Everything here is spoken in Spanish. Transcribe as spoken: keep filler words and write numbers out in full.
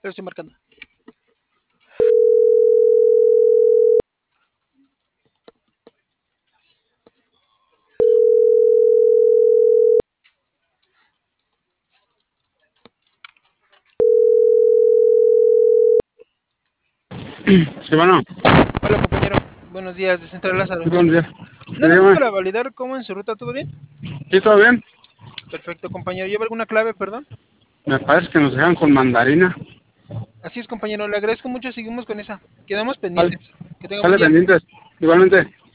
Lo estoy marcando. Sí, bueno. Hola, compañero. Buenos días, de Central Lázaro. Sí, buenos días. Sí, Nada más dígame. para validar cómo en su ruta, ¿todo bien? ¿Sí, todo bien? Perfecto, compañero. ¿Lleva alguna clave, perdón? Me parece que nos dejan con mandarina. Así es, compañero. Le agradezco mucho. Seguimos con esa. Quedamos Sale, pendientes. Que tenga buen sale día. pendientes. Igualmente.